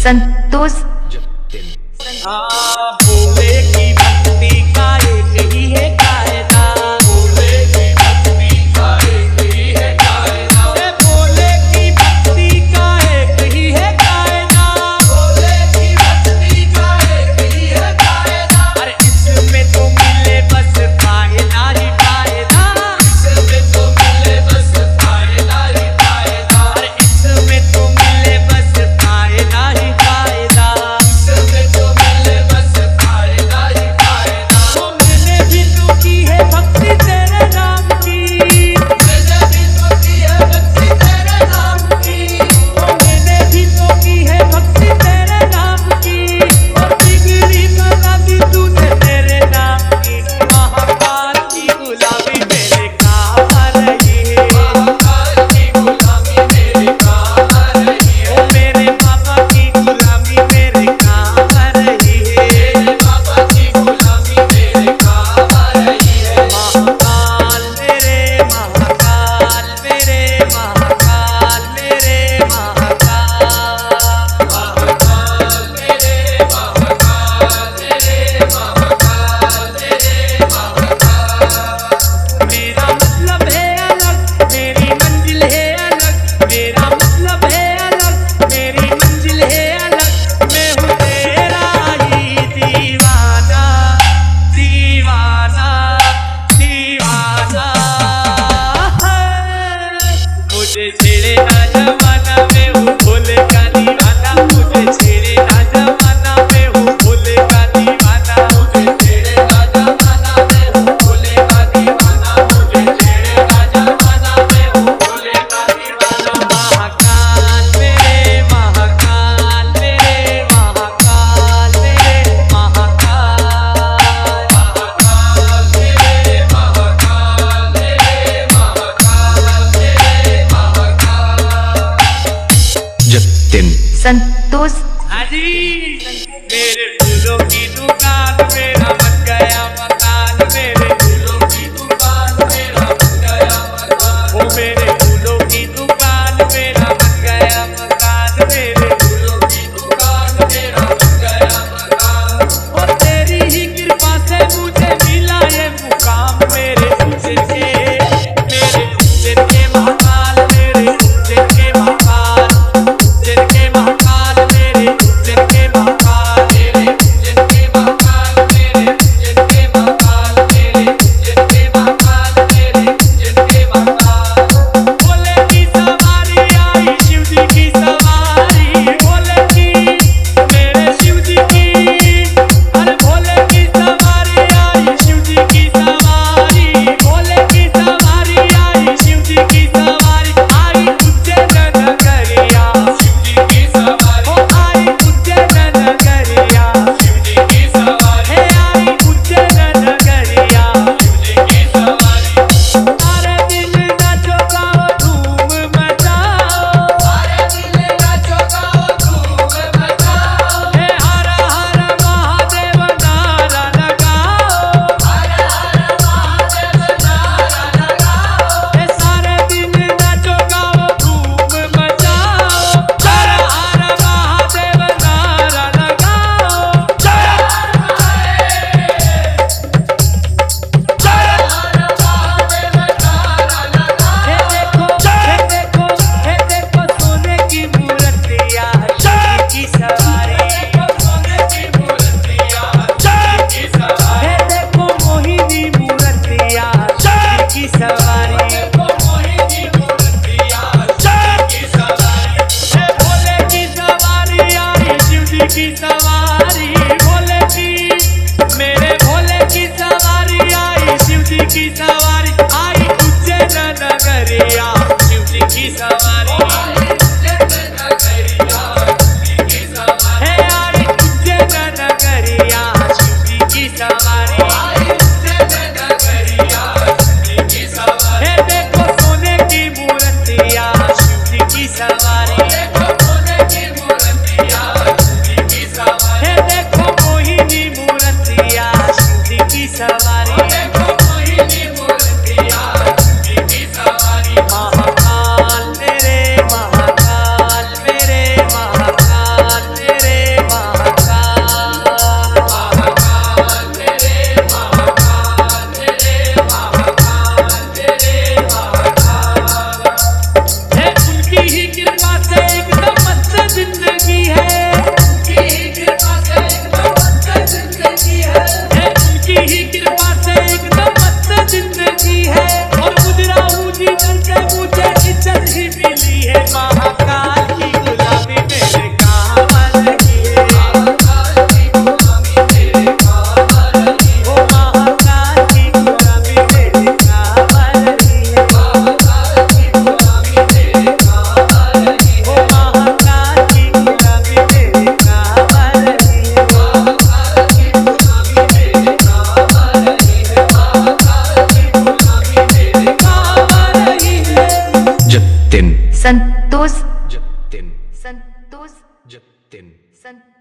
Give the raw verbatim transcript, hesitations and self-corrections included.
संतोष। भोले की भक्ति का एक ही है कायदा, भोले की भक्ति का एक ही है कायदा, भोले की भक्ति का एक ही है कायदा, भोले की भक्ति का एक ही है कायदा। अरे इसमें तो मिले बस फायदा ही फायदा, इसमें तो मिले बस फायदा ही फायदा, अरे इसमें तो मिले बस फायदा ही फायदा, इसमें तो मिले बस फायदा ही फायदा। तो मैंने भी तो की है भक्ति तेरे नाम की, मैंने भी तो की है भक्ति तेरे नाम की, तो मैंने भी तो की है भक्ति तेरे नाम की, और बिगड़ी बना भी तूने तेरे नाम की। महाकाल की गुलामी मेरे काम आ रही है, महाकाल की गुलामी मेरे काम आ रही है, ओ मेरे बाबा की गुलामी मेरे काम आ रही है, मेरे बाबा की गुलामी मेरे काम आ रही है। महाकाल मेरे महाकाल मेरे महाकाल मेरे महाकाल, महाकाल मेरे महाकाल मेरे महाकाल मेरे महाकाल। मेरा मतलब है अलग, मेरी मंजिल है अलग, मेरा मतलब है अलग, मेरी मंजिल है अलग, मैं हूँ तेरा ही दीवाना, दीवाना दीवाना है। मुझे छेड़े ना जमाना, मैं हूँ भोले का दीवाना, मुझे छेड़े ना जमाना, मैं हूँ भोले का दीवाना, मुझे छेड़े ना जमाना, मैं हूँ भोले का दीवाना, मुझे छेड़े ना जमाना, मैं हूँ भोले का दीवाना। महाकाल मेरे महाकाल मेरे महाकाल मेरे महाकाल, महाकाल मेरे महाकाल मेरे महाकाल मेरे महाकाल। जतिन संतोष। हाजी मेरे फूलों की दुकान मेरा बन गया मकान, मेरे फूलों की दुकान मेरा बन गया मकान, ओ मेरे फूलों की दुकान मेरा बन गया मकान, मेरे फूलों की दुकान मेरा बन गया मकान। और तेरी ही कृपा से मुझे मिला ये मुकाम, मेरे उज्जैन के मेरे उज्जैन के महाकाल, मेरे उज्जैन के महाकाल, उज्जैन के महाकाल मेरे उज्जैन के महाकाल, मेरे उज्जैन के महाकाल मेरे संतोष जतिन संतोष जतिन संतोष